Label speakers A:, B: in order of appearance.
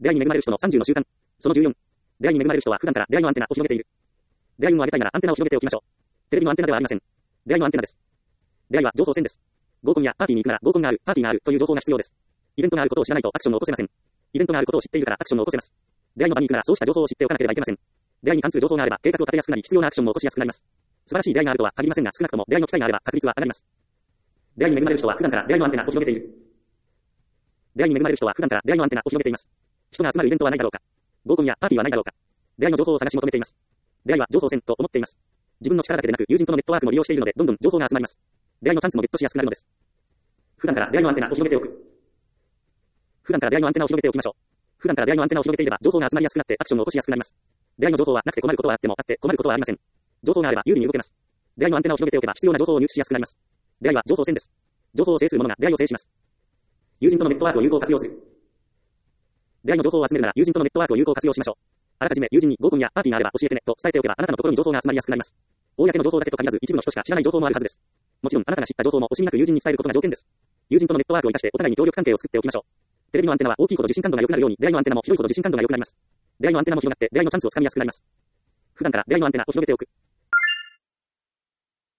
A: 出会いに恵まれる人の30の習慣。その14。出会いに恵まれる人は普段から出会いのアンテナを広げている。出会い運を上げたいならアンテナを広げておきましょう。テレビのアンテナではありません。出会いのアンテナです。出会いは情報戦です。合コンやパーティーに行くなら合コンがある、パーティーがあるという情報が必要です。イベントがあることを知らないとアクションを起こせません。イベントがあることを知っているからアクションを起こせます。出会いの場に行くならそうした情報を知っておかなければいけません。出会いに関する情報があれば計画を立てやすくなり必要なアクションも起こしやすくなります。素晴らしい出会いがあるとは限りませんが少なくとも出会いの機会があれば確率は上がります。出会いに恵まれる人は普段から出会いのアンテナを広げている。出会いに恵まれる人は普段から出会いのアンテナを広げています。人が集まるイベントはないだろうか。合コンやパーティーはないだろうか。出会いの情報を探し求めています。出会いは情報戦と思っています。自分の力だけでなく友人とのネットワークも利用しているのでどんどん情報が集まります。出会いのチャンスもゲットしやすくなるのです。普段から出会いのアンテナを広げておく。普段から出会いのアンテナを広げておきましょう。普段から出会いのアンテナを広げていれば情報が集まりやすくなってアクションを起こしやすくなります。出会いの情報はなくて困ることはあってもあって困ることはありません。情報があれば有利に動けます。出会いのアンテナを広げておけば必要な情報を入手しやすくなります。出会いは情報戦です。情報を制する者が出会いを制します。友人とのネットワークを有効活用する。出会いの情報を集めるなら友人とのネットワークを有効活用しましょう。あらかじめ友人に合コンやパーティーがあれば教えてねと伝えておけばあなたのところに情報が集まりやすくなります。公の情報だけと限らず一部の人しか知らない情報もあるはずです。もちろんあなたが知った情報も惜しみなく友人に伝えることが条件です。友人とのネットワークを生かしてお互いに協力関係を作っておきましょう。テレビのアンテナは大きいほど受信感度が良くなるように出会いのアンテナも広いほど受信感度が良くなります。出会いのアンテナも広がって出会いのチャンスをつかみやすくなります。普段から出会いのアンテナを広げておく。